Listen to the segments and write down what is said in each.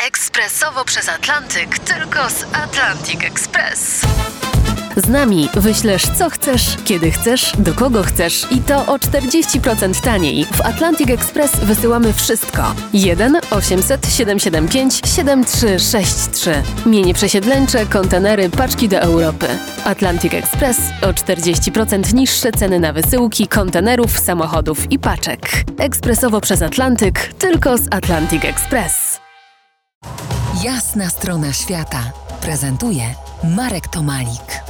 Ekspresowo przez Atlantyk, tylko z Atlantic Express. Z nami wyślesz co chcesz, kiedy chcesz, do kogo chcesz i to o 40% taniej. W Atlantic Express wysyłamy wszystko. 1 800 775 7363. Mienie przesiedleńcze, kontenery, paczki do Europy. Atlantic Express o 40% niższe ceny na wysyłki, kontenerów, samochodów i paczek. Ekspresowo przez Atlantyk, tylko z Atlantic Express. Jasna strona świata prezentuje Marek Tomalik.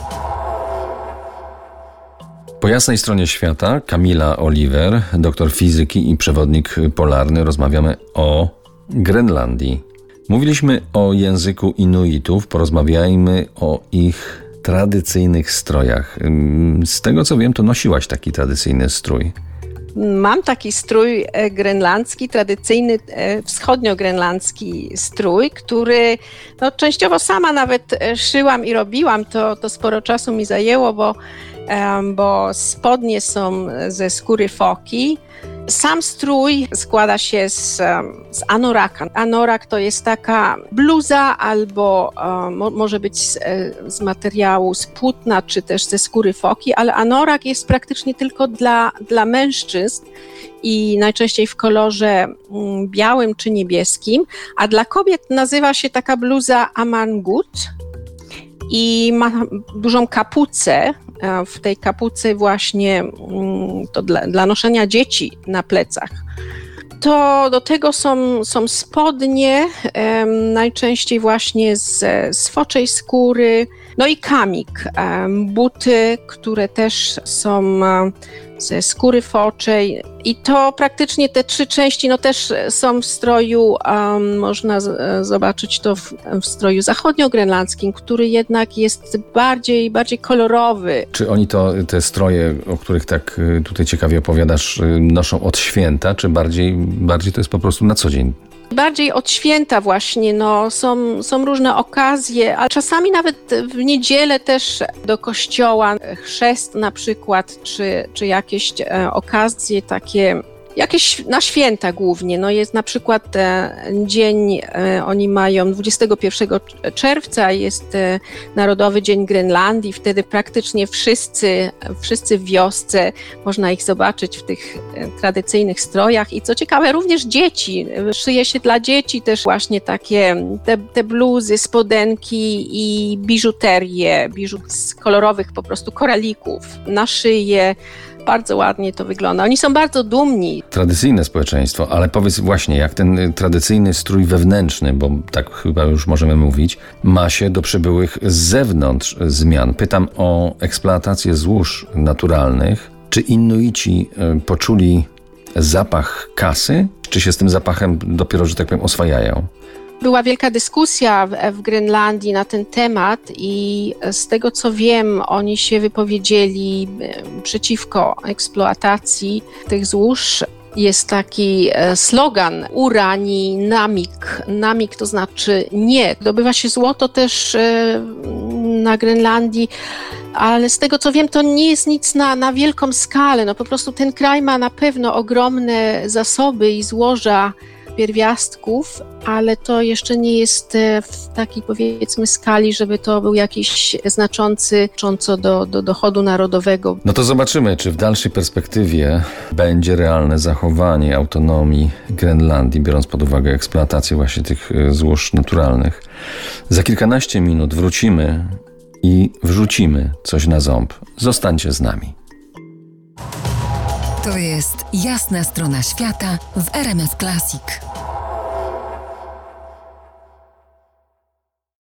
Po jasnej stronie świata Kamila Oliver, doktor fizyki i przewodnik polarny, rozmawiamy o Grenlandii. Mówiliśmy o języku Inuitów, porozmawiajmy o ich tradycyjnych strojach. Z tego co wiem, to nosiłaś taki tradycyjny strój. Mam taki strój grenlandzki, tradycyjny wschodniogrenlandzki strój, który częściowo sama nawet szyłam i robiłam. To sporo czasu mi zajęło, bo spodnie są ze skóry foki. Sam strój składa się z anoraka. Anorak to jest taka bluza albo może być z materiału z płótna czy też ze skóry foki, ale anorak jest praktycznie tylko dla mężczyzn i najczęściej w kolorze białym czy niebieskim, a dla kobiet nazywa się taka bluza amangut i ma dużą kapucę. W tej kapucy właśnie to dla noszenia dzieci na plecach. To do tego są spodnie, najczęściej właśnie z foczej skóry, no i kamik, buty, które też są ze skóry foczej i to praktycznie te trzy części też są w stroju, można zobaczyć to w stroju zachodniogrenlandzkim, który jednak jest bardziej kolorowy. Czy oni te stroje, o których tak tutaj ciekawie opowiadasz, noszą od święta, czy bardziej to jest po prostu na co dzień? Bardziej od święta właśnie, są różne okazje, a czasami nawet w niedzielę też do kościoła, chrzest na przykład, czy jakieś okazje takie, jakieś na święta głównie. Jest na przykład dzień, oni mają 21 czerwca, jest Narodowy Dzień Grenlandii, wtedy praktycznie wszyscy w wiosce, można ich zobaczyć w tych tradycyjnych strojach i co ciekawe, również dzieci, szyje się dla dzieci też właśnie takie te bluzy, spodenki i biżuterię, z kolorowych po prostu koralików na szyję. Bardzo ładnie to wygląda. Oni są bardzo dumni. Tradycyjne społeczeństwo, ale powiedz właśnie, jak ten tradycyjny strój wewnętrzny, bo tak chyba już możemy mówić, ma się do przybyłych z zewnątrz zmian. Pytam o eksploatację złóż naturalnych. Czy Inuici poczuli zapach kasy? Czy się z tym zapachem dopiero, że tak powiem, oswajają? Była wielka dyskusja w Grenlandii na ten temat i z tego co wiem, oni się wypowiedzieli przeciwko eksploatacji tych złóż. Jest taki slogan Urani Namik. Namik to znaczy nie. Dobywa się złoto też na Grenlandii, ale z tego co wiem, to nie jest nic na wielką skalę. Po prostu ten kraj ma na pewno ogromne zasoby i złoża pierwiastków, ale to jeszcze nie jest w takiej powiedzmy skali, żeby to był jakiś znaczący do dochodu narodowego. No to zobaczymy, czy w dalszej perspektywie będzie realne zachowanie autonomii Grenlandii, biorąc pod uwagę eksploatację właśnie tych złóż naturalnych. Za kilkanaście minut wrócimy i wrzucimy coś na ząb. Zostańcie z nami. To jest Jasna strona świata w RMF Classic.